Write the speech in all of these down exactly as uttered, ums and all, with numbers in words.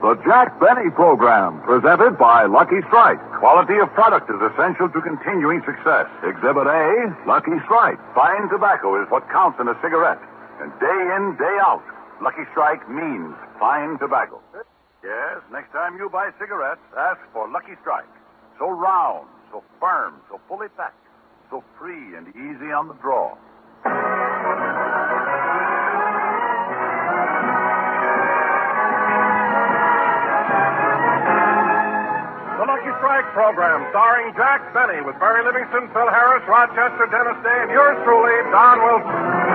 The Jack Benny Program, presented by Lucky Strike. Quality of product is essential to continuing success. Exhibit A, Lucky Strike. Fine tobacco is what counts in a cigarette. And day in, day out, Lucky Strike means fine tobacco. Yes, next time you buy cigarettes, ask for Lucky Strike. So round, so firm, so fully packed, so free and easy on the draw. The Lucky Strike program, starring Jack Benny, with Barry Livingston, Phil Harris, Rochester, Dennis Day, and yours truly, Don Wilson.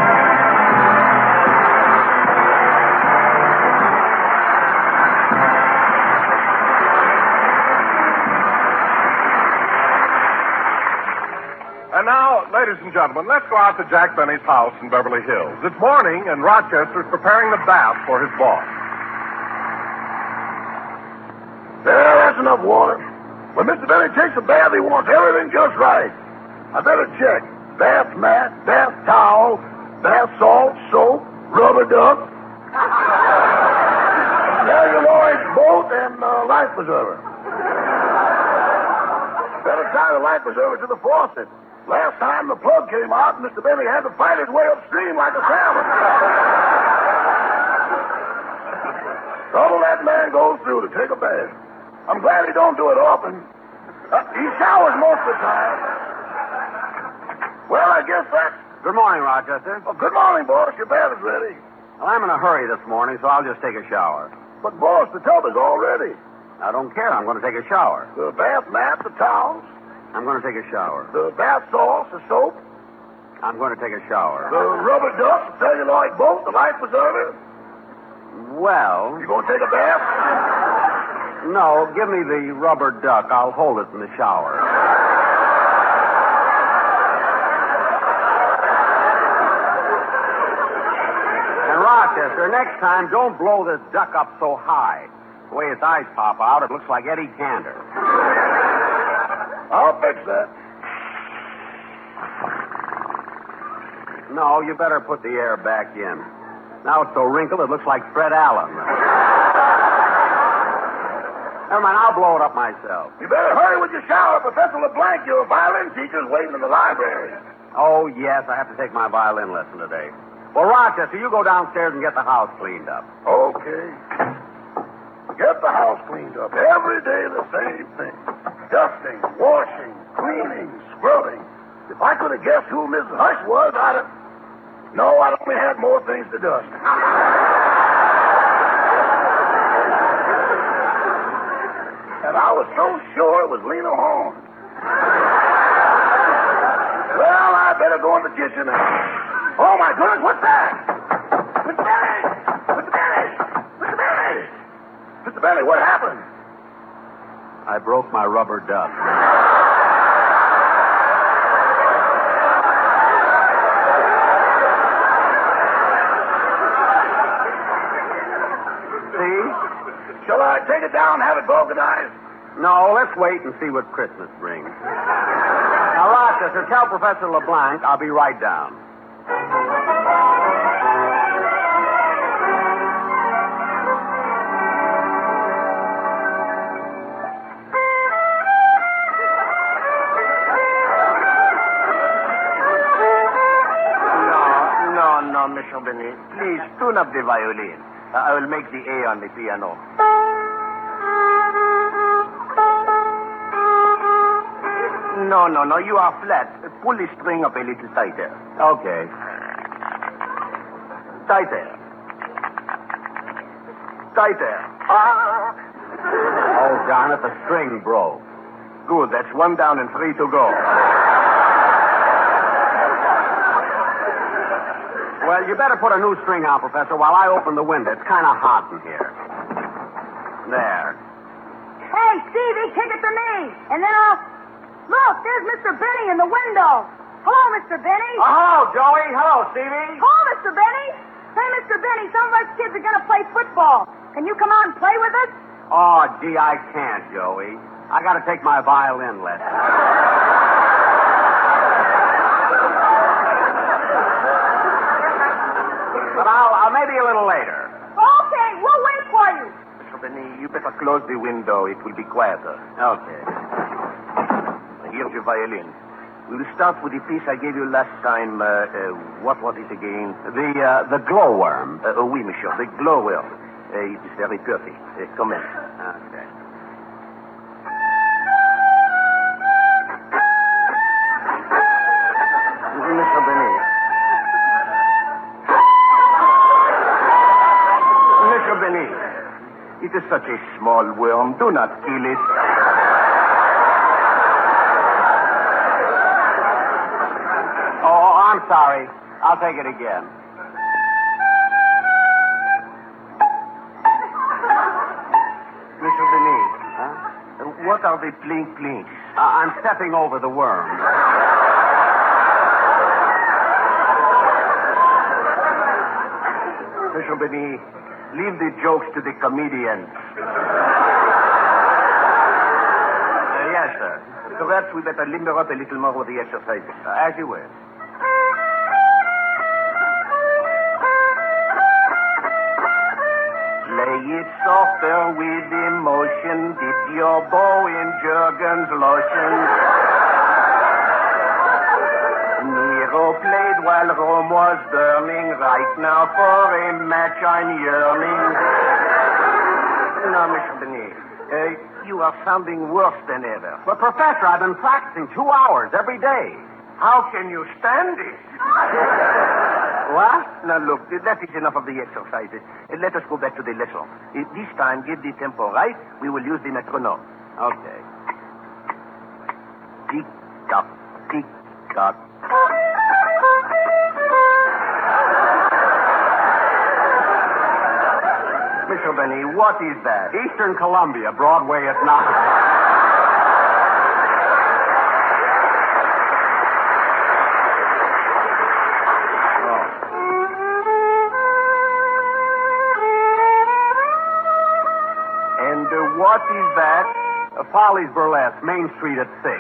And now, ladies and gentlemen, let's go out to Jack Benny's house in Beverly Hills. It's morning, and Rochester's preparing the bath for his boss. There, that's enough water. When Mister Benny takes a bath, he wants everything just right. I better check. Bath mat, bath towel, bath salt, soap, rubber duck, celluloid boat, and uh, life preserver. Better tie the life preserver to the faucet. Last time the plug came out, Mister Benny had to fight his way upstream like a salmon. Trouble that man goes through to take a bath. I'm glad he don't do it often. Uh, he showers most of the time. Well, I guess that's... Good morning, Rochester. Oh, good morning, boss. Your bath is ready. Well, I'm in a hurry this morning, so I'll just take a shower. But, boss, the tub is all ready. I don't care. I'm going to take a shower. The bath mat, the towels. I'm going to take a shower. The bath salts, the soap. I'm going to take a shower. The rubber duck, the celluloid boat, the life preserver. Well... You going to take a bath? No, give me the rubber duck. I'll hold it in the shower. And Rochester, next time, don't blow this duck up so high. The way its eyes pop out, it looks like Eddie Cantor. I'll fix that. No, you better put the air back in. Now it's so wrinkled, it looks like Fred Allen. Never mind, I'll blow it up myself. You better hurry with your shower. Professor LeBlanc, your violin teacher's waiting in the library. Oh, yes, I have to take my violin lesson today. Well, Rochester, you go downstairs and get the house cleaned up. Okay. Get the house cleaned up. Every day the same thing. Dusting, washing, cleaning, scrubbing. If I could have guessed who Missus Hush was, I'd have... No, I'd only had more things to dust. And I was so sure it was Lena Horne. Well, I better go in the kitchen and... Oh, my goodness, what's that? Mister Benny! Mister Benny! Mister Benny! Mister Benny, what happened? I broke my rubber duck. Shall I take it down and have it vulcanized? No, let's wait and see what Christmas brings. Now, Rochester, tell Professor LeBlanc I'll be right down. No, no, no, Mister Benny. Please, tune up the violin. Uh, I will make the A on the piano. No, no, no. You are flat. Pull the string up a little tighter. Okay. Tighter. Tighter. Ah! Oh, darn it, the string broke. Good. That's one down and three to go. Well, you better put a new string on, Professor, while I open the window. It's kind of hot in here. There. Hey, Stevie, kick it to me. And then I'll... Look, there's Mister Benny in the window. Hello, Mister Benny. Oh, hello, Joey. Hello, Stevie. Hello, Mister Benny. Hey, Mister Benny, some of us kids are going to play football. Can you come out and play with us? Oh, gee, I can't, Joey. I got to take my violin lesson. But I'll, I'll maybe a little later. Okay, we'll wait for you. Mister Benny, you better close the window. It will be quieter. Okay. Here's your violin. We'll start with the piece I gave you last time. Uh, uh, what was it again? The uh, the glowworm. Uh, oh, oui, monsieur. The glowworm. Uh, it is very pretty. Uh, commence. Okay. Mister Benny. Mister Benny. It is such a small worm. Do not kill it. Oh, I'm sorry. I'll take it again. Mister Benny. Huh? Uh, what are the plink plinks? Uh, I'm stepping over the worm. Mister Benny, leave the jokes to the comedians. Uh, yes, sir. Perhaps we better limber up a little more with the exercises. Uh, as you wish. Lay it softer with emotion. Dip your bow in Jergens lotion. Nero played while Rome was burning. Right now for a match I'm yearning. Now, Mister Benny, uh, you are sounding worse than ever. But, Professor, I've been practicing two hours every day. How can you stand it? What? Now, look, that is enough of the exercises. Uh, Let us go back to the lesson. Uh, This time, give the tempo right. We will use the metronome. Okay. Tick-tock, tick-tock. Mister Benny, what is that? Eastern Columbia, Broadway at nine. And uh, what is that? Uh, Follies Burlesque, Main Street at six.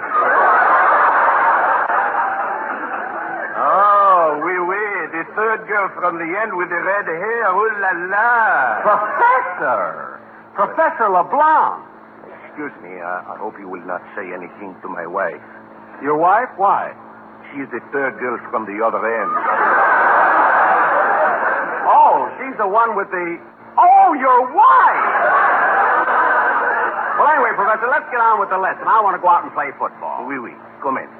Oh, oui, oui. The third girl from the end with the red hair. Ooh la la. Professor! Professor LeBlanc! Excuse me. I, I hope you will not say anything to my wife. Your wife? Why? She's the third girl from the other end. Oh, she's the one with the... Oh, your wife! Well, anyway, Professor, let's get on with the lesson. I want to go out and play football. Oui, oui. Commence.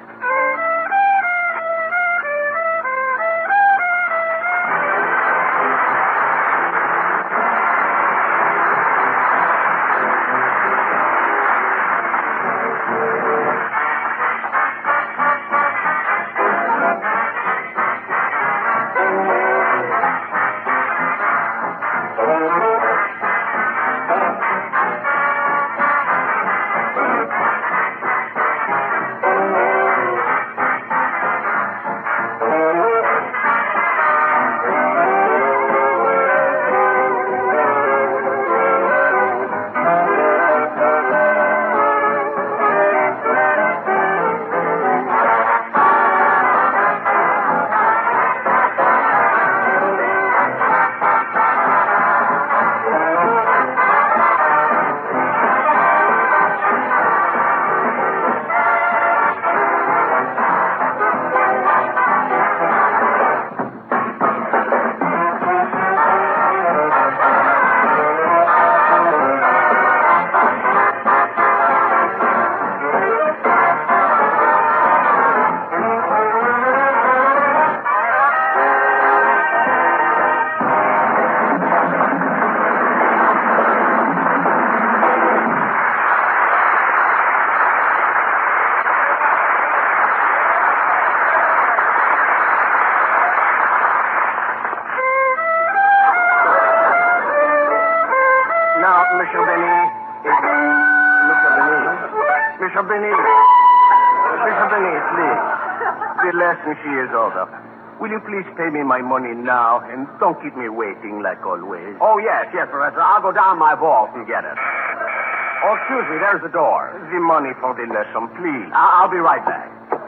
Mister Benny. Mister Benny. Mister Benny. Mister Benny, please. The lesson she is over. Will you please pay me my money now and don't keep me waiting like always? Oh, yes, yes, Professor. I'll go down my vault and get it. Oh, excuse me. There's the door. The money for the lesson, please. I- I'll be right back.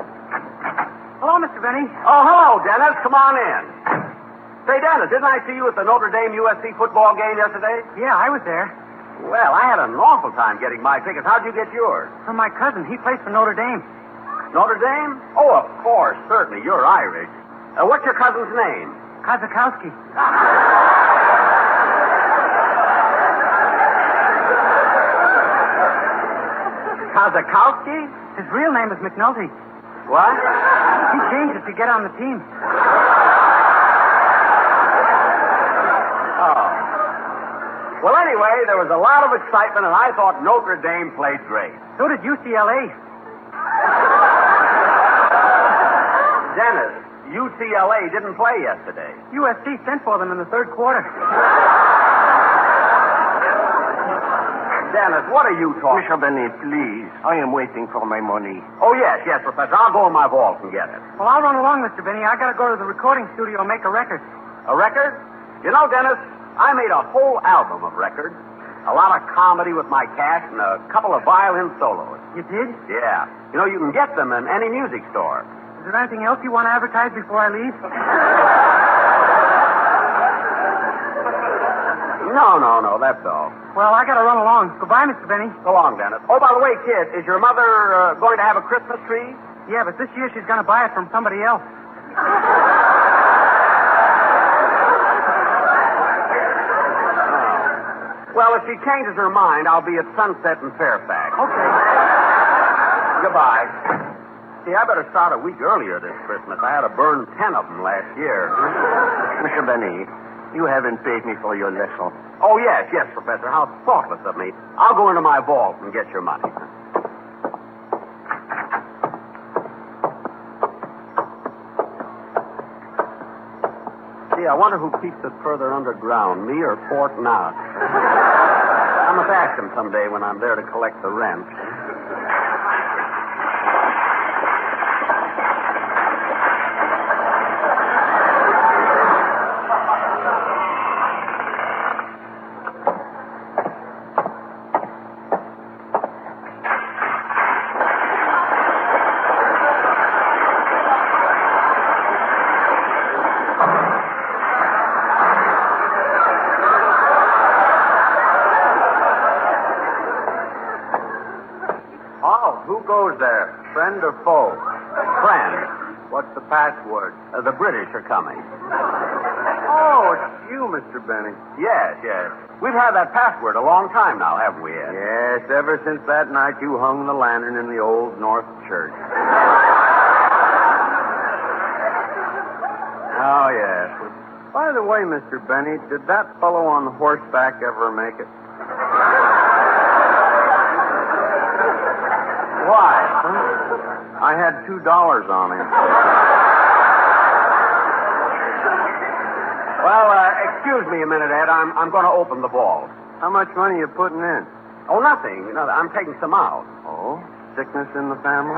Hello, Mister Benny. Oh, hello, Dennis. Come on in. Say, Dennis, didn't I see you at the Notre Dame U S C football game yesterday? Yeah, I was there. Well, I had an awful time getting my tickets. How'd you get yours? From my cousin. He plays for Notre Dame. Notre Dame? Oh, of course, certainly. You're Irish. Uh, what's your cousin's name? Kozakowski. Kozakowski? His real name is McNulty. What? He changed it to get on the team. Oh. Well, anyway, there was a lot of excitement, and I thought Notre Dame played great. So did U C L A. Dennis, U C L A didn't play yesterday. U S C sent for them in the third quarter. Dennis, what are you talking Mister Benny, please. I am waiting for my money. Oh, yes, yes, Professor. I'll go in my vault and get it. Well, I'll run along, Mister Benny. I gotta go to the recording studio and make a record. A record? You know, Dennis, I made a whole album of records. A lot of comedy with my cast and a couple of violin solos. You did? Yeah. You know, you can get them in any music store. Is there anything else you want to advertise before I leave? No, no, no, that's all. Well, I gotta run along. Goodbye, Mister Benny. So long, Dennis. Oh, by the way, kid, is your mother uh, going to have a Christmas tree? Yeah, but this year she's gonna buy it from somebody else. Well, if she changes her mind, I'll be at Sunset in Fairfax. Okay. Goodbye. See, I better start a week earlier this Christmas. I had to burn ten of them last year. Mister Benny, you haven't paid me for your lesson. Oh, yes, yes, Professor. How thoughtless of me. I'll go into my vault and get your money. Gee, I wonder who keeps it further underground, me or Fort Knox. I must ask him someday when I'm there to collect the rent. Friend or foe? Friend. What's the password? Uh, the British are coming. Oh, it's you, Mister Benny. Yes, yes. We've had that password a long time now, haven't we, Ed? Yes, ever since that night you hung the lantern in the Old North Church. Oh, yes. By the way, Mister Benny, did that fellow on horseback ever make it? Why? I had two dollars on him. Well, uh, excuse me a minute, Ed. I'm I'm going to open the vault. How much money you putting in? Oh, nothing. No, I'm taking some out. Oh, sickness in the family?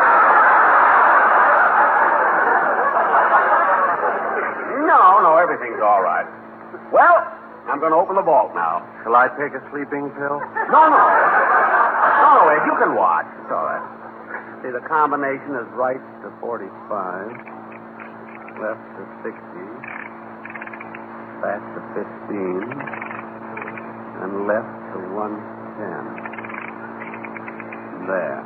No, no, everything's all right. Well, I'm going to open the vault now. Shall I take a sleeping pill? No, no. No, no, Ed, you can watch. It's all right. See, the combination is right to forty-five, left to sixty, back to fifteen, and left to one ten. There.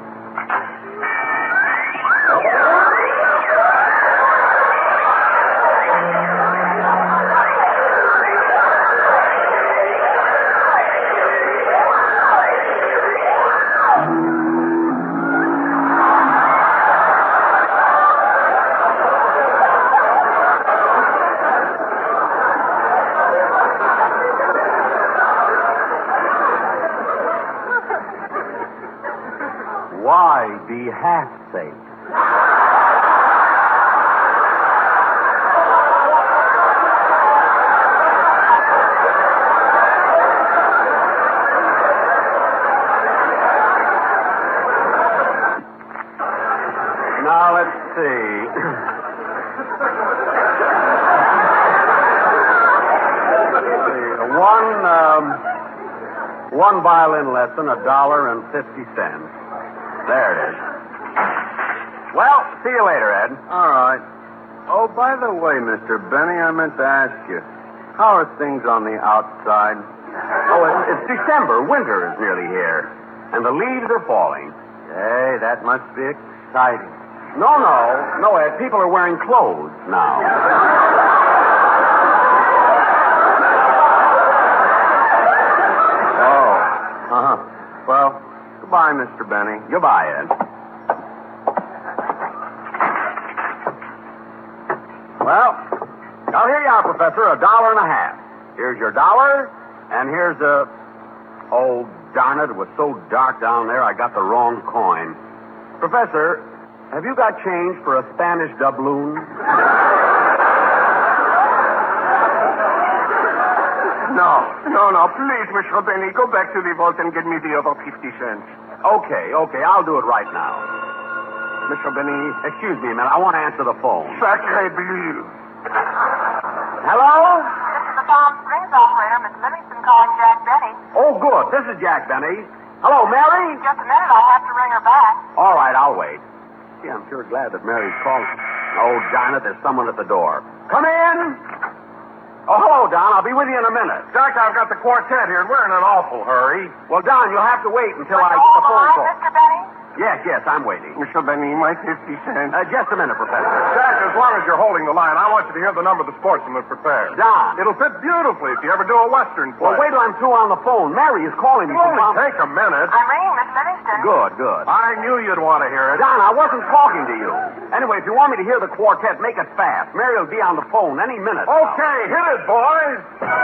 Why be half-safe? Now, let's see. Let's see. One, um, one violin lesson, a dollar and fifty cents. There it is. Well, see you later, Ed. All right. Oh, by the way, Mister Benny, I meant to ask you, how are things on the outside? Oh, it's, it's December. Winter is nearly here. And the leaves are falling. Hey, that must be exciting. No, no. No, Ed. People are wearing clothes now. Oh. Uh-huh. Well, goodbye, Mister Benny. Goodbye, Ed. Well, now here you are, Professor. A dollar and a half. Here's your dollar, and here's a... Oh, darn it. It was so dark down there, I got the wrong coin. Professor, have you got change for a Spanish doubloon? No, no, no. Please, Mister Benny, go back to the vault and get me the other fifty cents. Okay, okay. I'll do it right now. Mister Benny, excuse me a minute. I want to answer the phone. Sacre bleu. Hello? This is the Palm Springs operator, Miss Livingston, calling Jack Benny. Oh, good. This is Jack Benny. Hello, Mary? Just a minute, I'll have to ring her back. All right, I'll wait. Gee, I'm sure glad that Mary's calling. Oh, darn it, there's someone at the door. Come in! Oh, hello, Don. I'll be with you in a minute. Jack, I've got the quartet here, and we're in an awful hurry. Well, Don, you'll have to wait until Will I you get hold the the phone line, call. Mister Benny? Yes, yes, I'm waiting. Mister Benny, my fifty cents. Uh, just a minute, Professor. Jack, as long as you're holding the line, I want you to hear the number the sportsman has prepared. Don. It'll fit beautifully if you ever do a Western play. Well, wait till I'm through on the phone. Mary is calling me. It'll from only Palm- take a minute. I'm ringing Miss Livingston. Good, good. I knew you'd want to hear it. Don, I wasn't talking to you. Anyway, if you want me to hear the quartet, make it fast. Mary will be on the phone any minute. Okay, hit it, boys.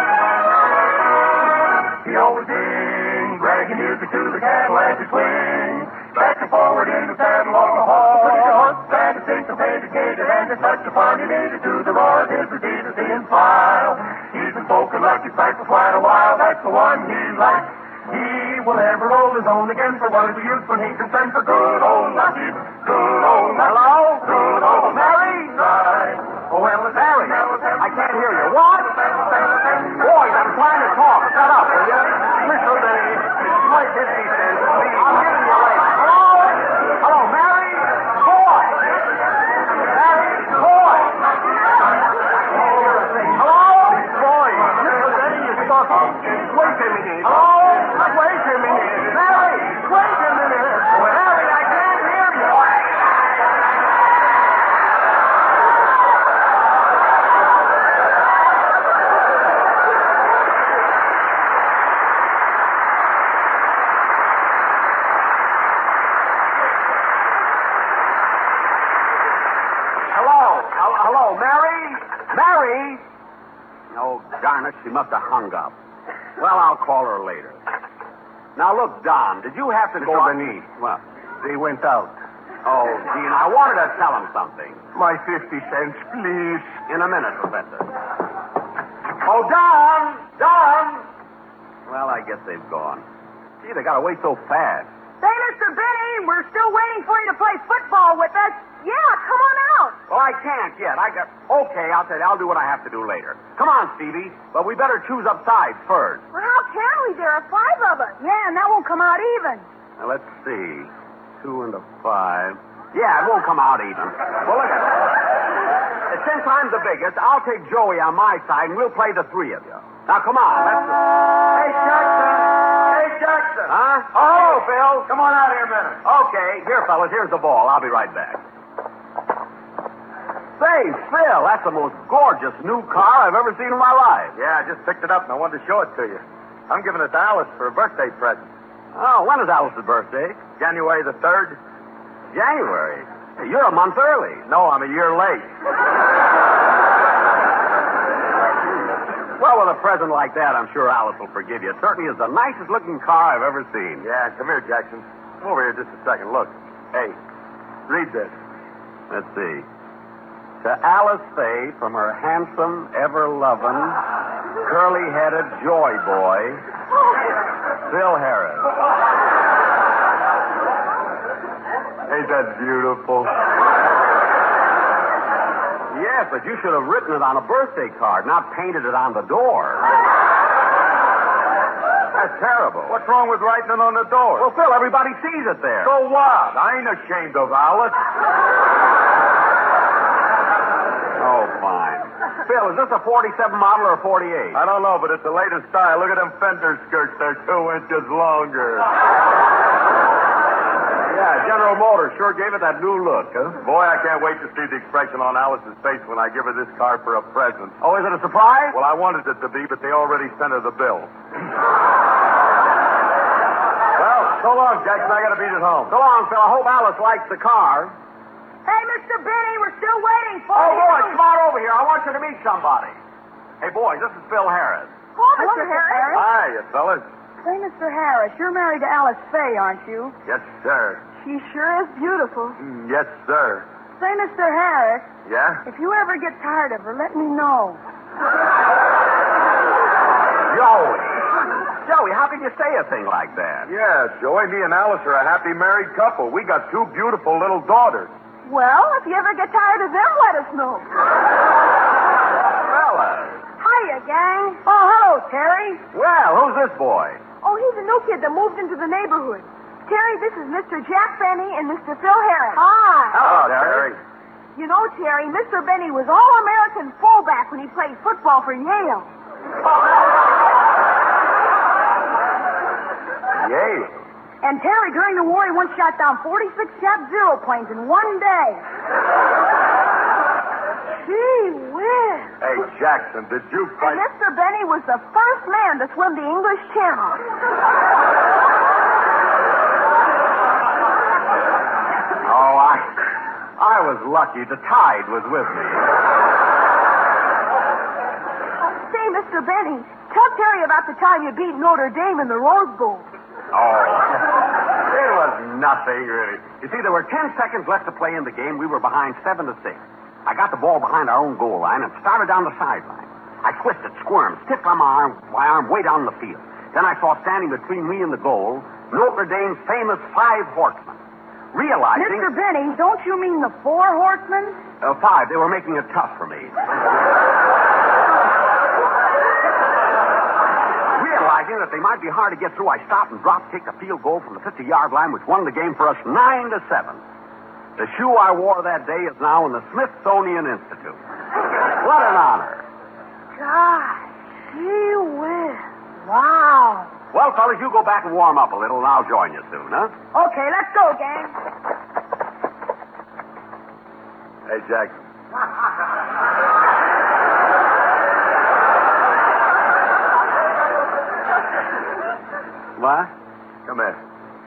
He always ding, bragging music to the cattle as he swings. Back and forward in the saddle on the hall. And the syncopated and the touch upon you needed to the roar of his Adidas in file. He's been spoken Lucky Strike for quite a while. That's the one he likes. He will never roll his own again for what is the use when he can send for good old Lucky. Good old Lucky. Hello? Good old Mary? Strike. Oh, well, Mary, I can't hear you. What? Boys, I'm trying to talk. Shut up, will you? Mister Benny, my fifty cents, please. I'm giving you right. Hello? Hello, Mary? Boy! Mary? Boy! Hello? Boy, Mister Benny is talking. Wait a minute. Hello? Wait a minute. Mary! Wait a minute. Mary, I can't hear you. Hello? Hel- Hello, Mary? Mary? Oh, darn it, she must have hung up. Well, I'll call her later. Now, look, Don, did you have to Mister go... Benny. What? They went out. Oh, Dean, I wanted to tell him something. My fifty cents, please. In a minute, Professor. Oh, Don! Don! Well, I guess they've gone. Gee, they got away so fast. Say, Mister Benny, we're still waiting for you to play football with us. Yeah, come on out. Well, I can't yet. I got... Okay, I'll tell you. I'll do what I have to do later. Come on, Stevie. But we better choose up sides first. Well, how can we? There are five of us. Yeah, and that won't come out even. Now, let's see. Two and a five. Yeah, it won't come out even. Well, look at it. Since I'm the biggest, I'll take Joey on my side, and we'll play the three of you. Now, come on. Let's... Hey, Jackson. Hey, Jackson. Huh? Oh, hello, Phil. Come on out here a minute. Okay. Here, fellas, here's the ball. I'll be right back. Say, Phil, that's the most gorgeous new car I've ever seen in my life. Yeah, I just picked it up and I wanted to show it to you. I'm giving it to Alice for a birthday present. Oh, when is Alice's birthday? January the third. January. Hey, you're a month early. No, I'm a year late. Well, with a present like that, I'm sure Alice will forgive you. It certainly is the nicest looking car I've ever seen. Yeah, come here, Jackson. Come over here just a second. Look. Hey, read this. Let's see. To Alice Faye, from her handsome, ever-loving, curly-headed joy boy, Phil Harris. Ain't that beautiful? Yes, but you should have written it on a birthday card, not painted it on the door. That's terrible. What's wrong with writing it on the door? Well, Phil, everybody sees it there. So what? I ain't ashamed of Alice. Oh, fine. Phil, is this a forty-seven model or a forty-eight? I don't know, but it's the latest style. Look at them fender skirts. They're two inches longer. Yeah, General Motors sure gave it that new look, huh? Boy, I can't wait to see the expression on Alice's face when I give her this car for a present. Oh, is it a surprise? Well, I wanted it to be, but they already sent her the bill. Well, so long, Jackson. I gotta beat it home. So long, Phil. I hope Alice likes the car. Hey, Mister Benny, we're still waiting for Oh, you. boys, come on over here. I want you to meet somebody. Hey, boys, this is Phil Harris. Oh, Mister Harris. Hiya, fellas. Say, Mister Harris, you're married to Alice Faye, aren't you? Yes, sir. She sure is beautiful. Mm, yes, sir. Say, Mister Harris, Yeah? if you ever get tired of her, let me know. Joey. Joey, how could you say a thing like that? Yeah, Joey, me and Alice are a happy married couple. We got two beautiful little daughters. Well, if you ever get tired of them, let us know. Fellas. Hiya, gang. Oh, hello, Terry. Well, who's this boy? Oh, he's a new kid that moved into the neighborhood. Terry, this is Mister Jack Benny and Mister Phil Harris. Hi. Hello, Terry. You know, Terry, Mister Benny was All-American fullback when he played football for Yale. Yale. And Terry, during the war, he once shot down forty-six Jap Zero planes in one day. Gee whiz. Hey, Jackson, did you And fight... Mister Benny was the first man to swim the English Channel. Oh, I, I was lucky. The tide was with me. Say, Mister Benny, tell Terry about the time you beat Notre Dame in the Rose Bowl. Oh, it was nothing, really. You see, there were ten seconds left to play in the game. We were behind seven to six. I got the ball behind our own goal line and started down the sideline. I twisted, squirmed, tipped on my arm, my arm way down the field. Then I saw standing between me and the goal Notre Dame's famous five horsemen. Realizing... Mister Benny, don't you mean the four horsemen? Uh, five. They were making it tough for me. Realizing that they might be hard to get through, I stopped and dropped, kicked a field goal from the fifty-yard line, which won the game for us nine to seven. The shoe I wore that day is now in the Smithsonian Institute. What an honor. Gosh, gee whiz. Wow. Well, fellas, you go back and warm up a little, and I'll join you soon, huh? Okay, let's go, gang. Hey, Jackson. What? Come here.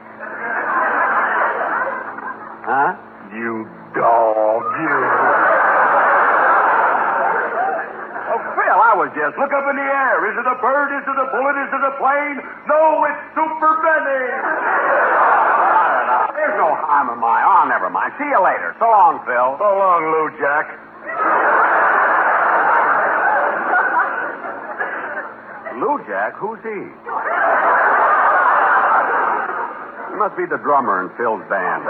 Huh? You dog, you. Oh, Phil, I was just... Look up in the air. Is it a bird? Is it a bullet? Is it a plane? No, it's Super Benny. There's no harm in my... Oh, never mind. See you later. So long, Phil. So long, Lou Jack. Lou Jack? Who's he? He must be the drummer in Phil's band.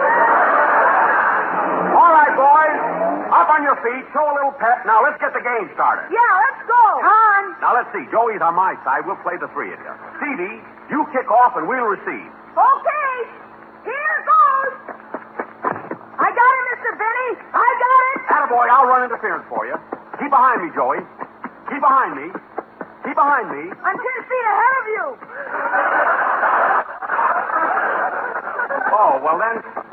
All right, boys. Up on your feet. Show a little pep. Now, let's get the game started. Yeah, let's go. On. Now, let's see. Joey's on my side. We'll play the three of you. Stevie, you kick off and we'll receive. Okay. Here goes. I got it, Mister Benny. I got it. Attaboy, I'll run interference for you. Keep behind me, Joey. Keep behind me. Keep behind me. I'm ten feet ahead of you. Oh, well then.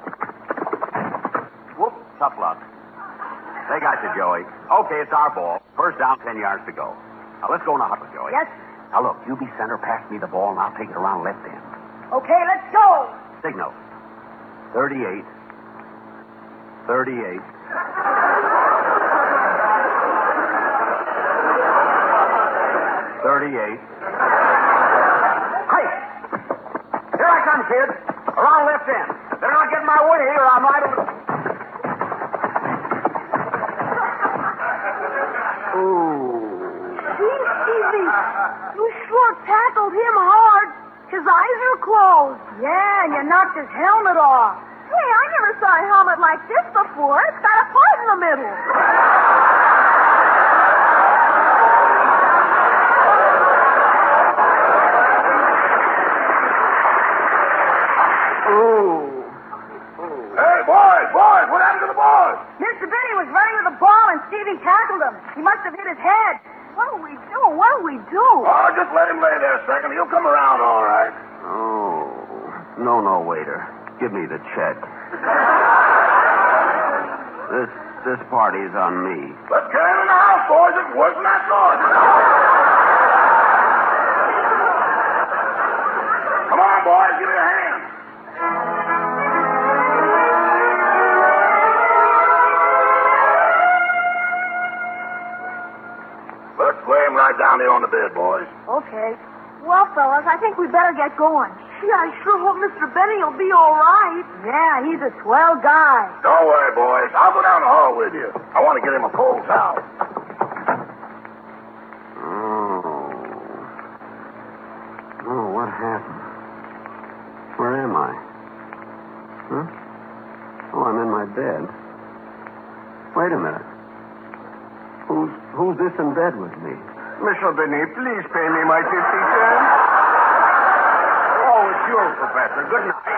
Whoop, tough luck. They got you, Joey. Okay, it's our ball. First down, ten yards to go. Now let's go in a huddle, Joey. Yes. Now look, you be center, pass me the ball, and I'll take it around left end. Okay, let's go. Signal. Thirty-eight. Thirty-eight. Thirty-eight. Hey! Here I come, kids. Around left end. Better not get in my way, or I'm liable to... Ooh. Gee, Stevie, you sure tackled him hard. His eyes are closed. Yeah, and you knocked his helmet off. Hey, I never saw a helmet like this before. It's got a part in the middle. Hey, boys, boys, what happened to the boys? Mister Benny was running with the ball, and Stevie tackled him. He must have hit his head. What do we do? What do we do? Oh, just let him lay there a second. He'll come around all right. Oh. No, no, waiter. Give me the check. This this party's on me. Let's get him in the house, boys. It's worse than I thought. Come on, boys. Give me a hand. Let's lay him right down here on the bed, boys. Okay. Well, fellas, I think we better get going. Gee, I sure hope Mister Benny will be all right. Yeah, he's a swell guy. Don't worry, boys. I'll go down the hall with you. I want to get him a cold towel. Oh. Oh, what happened? Where am I? Huh? Oh, I'm in my bed. Wait a minute. Who's who's this in bed with me? Mister Benny, please pay me my fifty cents. Oh, it's you, Professor. Good night.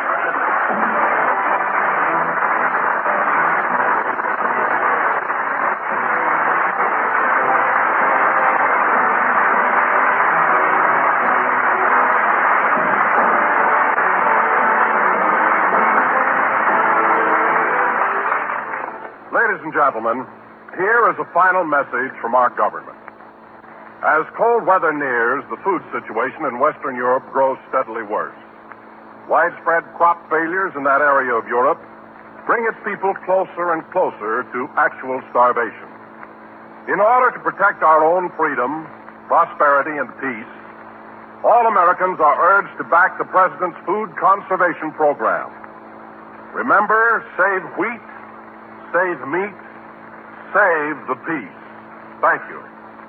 Ladies and gentlemen, here is a final message from our government. As cold weather nears, the food situation in Western Europe grows steadily worse. Widespread crop failures in that area of Europe bring its people closer and closer to actual starvation. In order to protect our own freedom, prosperity, and peace, all Americans are urged to back the President's food conservation program. Remember, save wheat, save meat, save the peace. Thank you.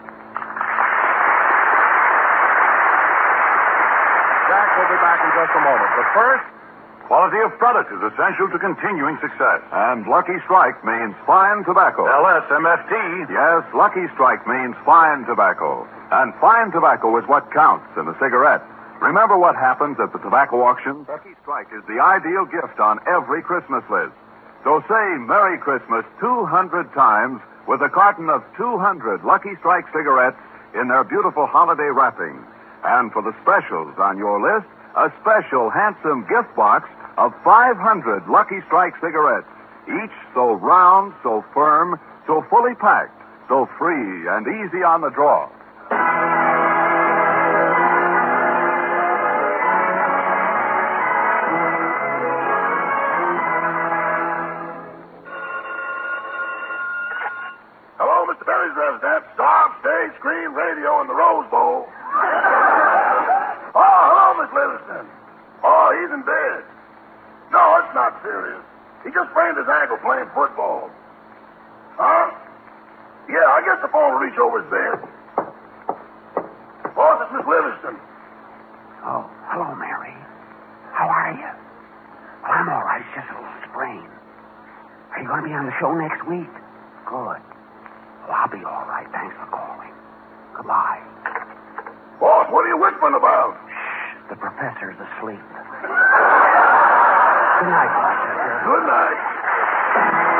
Jack will be back in just a moment. But first, quality of product is essential to continuing success. And Lucky Strike means fine tobacco. L S M F T. Yes, Lucky Strike means fine tobacco. And fine tobacco is what counts in a cigarette. Remember what happens at the tobacco auction? Lucky Strike is the ideal gift on every Christmas list. So say Merry Christmas two hundred times with a carton of two hundred Lucky Strike cigarettes in their beautiful holiday wrapping. And for the specials on your list, a special handsome gift box of five hundred Lucky Strike cigarettes, each so round, so firm, so fully packed, so free and easy on the draw. Hello, Mister Benny's resident. Stop, stage, screen, radio, and the Rose Bowl. Oh, hello, Miss Livingston. Oh, he's in bed. No, it's not serious. He just sprained his ankle playing football. Huh? Yeah, I guess the phone will reach over his bed. Boss, it's Miss Livingston. Oh, hello, Mary. How are you? Well, I'm all right. It's just a little sprain. Are you going to be on the show next week? Good. Well, I'll be all right. Thanks for calling. Goodbye. Boss, what are you whispering about? Shh. The professor's asleep. Good night, Rochester. Good night.